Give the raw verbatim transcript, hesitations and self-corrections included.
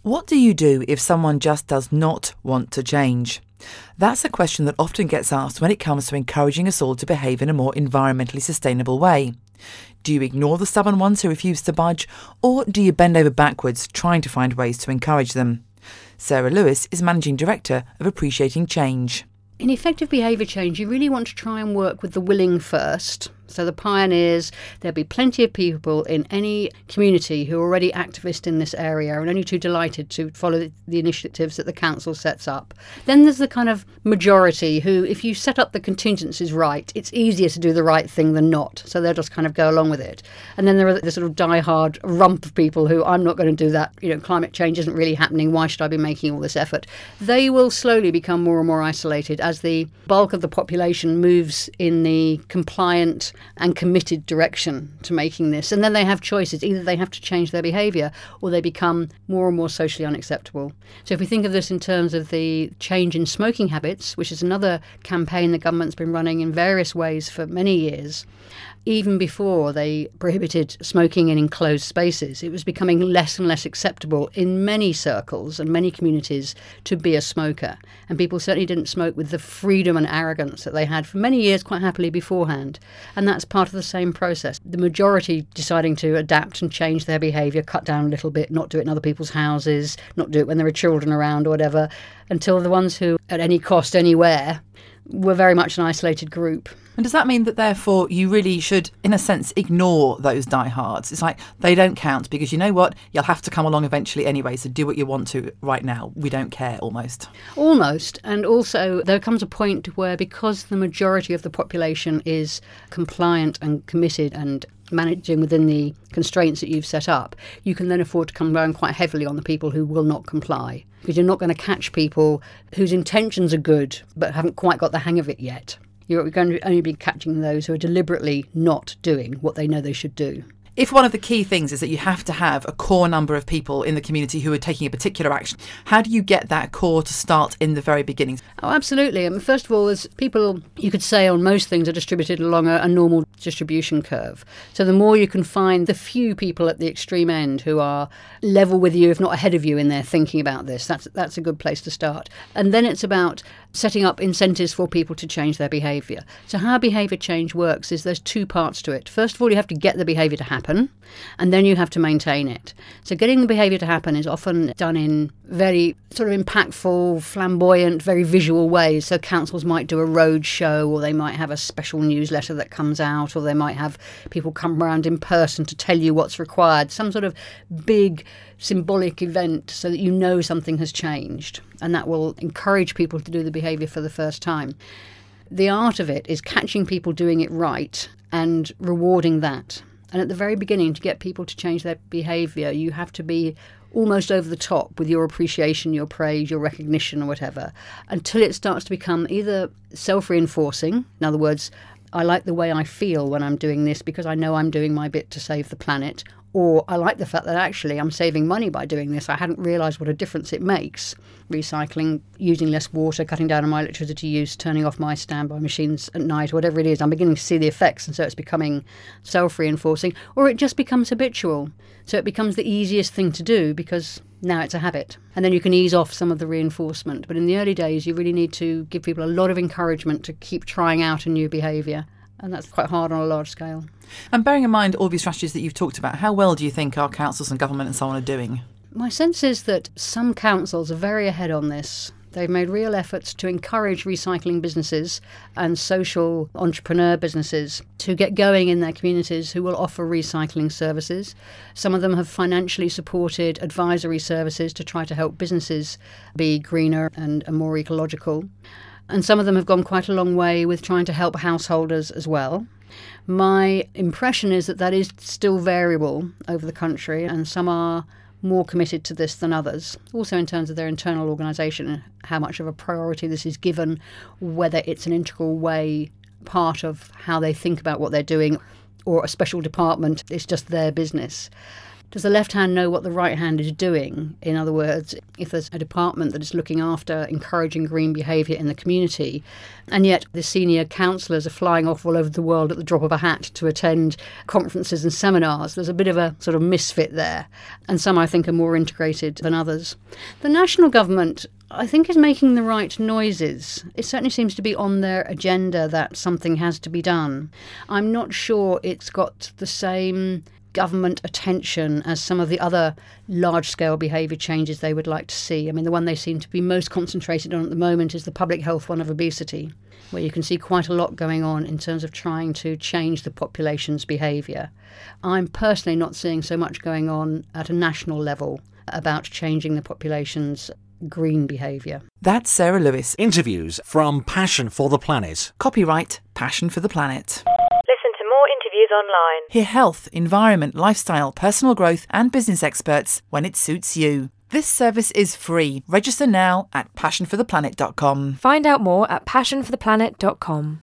What do you do if someone just does not want to change? That's a question that often gets asked when it comes to encouraging us all to behave in a more environmentally sustainable way. Do you ignore the stubborn ones who refuse to budge, or do you bend over backwards trying to find ways to encourage them? Sarah Lewis is Managing Director of Appreciating Change. In effective behaviour change, you really want to try and work with the willing first. So the pioneers, there'll be plenty of people in any community who are already activist in this area and only too delighted to follow the initiatives that the council sets up. Then there's the kind of majority who, if you set up the contingencies right, it's easier to do the right thing than not. So they'll just kind of go along with it. And then there are the sort of die-hard rump of people who, I'm not going to do that. You know, climate change isn't really happening. Why should I be making all this effort? They will slowly become more and more isolated as the bulk of the population moves in the compliant and committed direction to making this. And then they have choices. Either they have to change their behaviour or they become more and more socially unacceptable. So if we think of this in terms of the change in smoking habits, which is another campaign the government's been running in various ways for many years, even before they prohibited smoking in enclosed spaces, it was becoming less and less acceptable in many circles and many communities to be a smoker. And people certainly didn't smoke with the freedom and arrogance that they had for many years quite happily beforehand. And that's part of the same process. The majority deciding to adapt and change their behaviour, cut down a little bit, not do it in other people's houses, not do it when there are children around or whatever, until the ones who, at any cost, anywhere, were very much an isolated group. And does that mean that therefore you really should, in a sense, ignore those diehards? It's like they don't count because you know what? You'll have to come along eventually anyway, so do what you want to right now. We don't care, almost. Almost. And also there comes a point where because the majority of the population is compliant and committed and managing within the constraints that you've set up, you can then afford to come down quite heavily on the people who will not comply. Because you're not going to catch people whose intentions are good but haven't quite got the hang of it yet. You're going to only be catching those who are deliberately not doing what they know they should do. If one of the key things is that you have to have a core number of people in the community who are taking a particular action, how do you get that core to start in the very beginning? Oh, absolutely. I mean, first of all, there's people, you could say, on most things are distributed along a, a normal distribution curve. So the more you can find the few people at the extreme end who are level with you, if not ahead of you in their thinking about this, that's that's a good place to start. And then it's about setting up incentives for people to change their behaviour. So how behaviour change works is there's two parts to it. First of all, you have to get the behaviour to happen, and then you have to maintain it. So getting the behaviour to happen is often done in very sort of impactful, flamboyant, very visual ways. So councils might do a road show, or they might have a special newsletter that comes out, or they might have people come around in person to tell you what's required, some sort of big symbolic event so that you know something has changed, and that will encourage people to do the behaviour for the first time. The art of it is catching people doing it right and rewarding that. And at the very beginning, to get people to change their behaviour, you have to be almost over the top with your appreciation, your praise, your recognition or whatever, until it starts to become either self-reinforcing, in other words, I like the way I feel when I'm doing this because I know I'm doing my bit to save the planet, or I like the fact that actually I'm saving money by doing this. I hadn't realised what a difference it makes. Recycling, using less water, cutting down on my electricity use, turning off my standby machines at night, whatever it is, I'm beginning to see the effects, and so it's becoming self-reinforcing, or it just becomes habitual. So it becomes the easiest thing to do because now it's a habit. And then you can ease off some of the reinforcement. But in the early days, you really need to give people a lot of encouragement to keep trying out a new behaviour. And that's quite hard on a large scale. And bearing in mind all these strategies that you've talked about, how well do you think our councils and government and so on are doing? My sense is that some councils are very ahead on this. They've made real efforts to encourage recycling businesses and social entrepreneur businesses to get going in their communities who will offer recycling services. Some of them have financially supported advisory services to try to help businesses be greener and, and more ecological. And some of them have gone quite a long way with trying to help householders as well. My impression is that that is still variable over the country, and some are more committed to this than others. Also in terms of their internal organisation, how much of a priority this is given, whether it's an integral way, part of how they think about what they're doing, or a special department, it's just their business. Does the left hand know what the right hand is doing? In other words, if there's a department that is looking after encouraging green behaviour in the community, and yet the senior councillors are flying off all over the world at the drop of a hat to attend conferences and seminars, there's a bit of a sort of misfit there. And some, I think, are more integrated than others. The national government, I think, is making the right noises. It certainly seems to be on their agenda that something has to be done. I'm not sure it's got the same government attention as some of the other large-scale behaviour changes they would like to see. I mean, the one they seem to be most concentrated on at the moment is the public health one of obesity, where you can see quite a lot going on in terms of trying to change the population's behaviour. I'm personally not seeing so much going on at a national level about changing the population's green behaviour. That's Sarah Lewis. Interviews from Passion for the Planet. Copyright Passion for the Planet. Listen to more interviews online. Hear health, environment, lifestyle, personal growth and business experts when it suits you. This service is free. Register now at passion for the planet dot com. Find out more at passion for the planet dot com.